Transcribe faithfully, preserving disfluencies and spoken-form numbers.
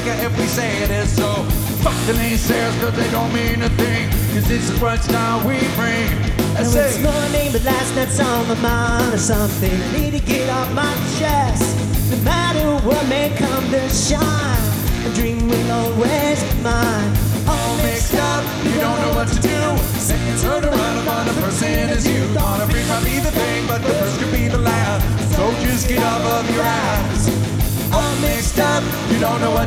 bigger if we say it is so. Fuck the naysayers, cause they don't mean a thing, cause it's the crunch time we bring. I know say, it's morning, but last night's on my mind or something. I need to get off my chest. No matter what may come to shine, a dream will always be mine. all mixed up, you don't know what to do. Second turn around, I'm on the person is you. Gonna bring might be the thing, but the first could be the last. So just get up of your ass. All mixed up, you don't know what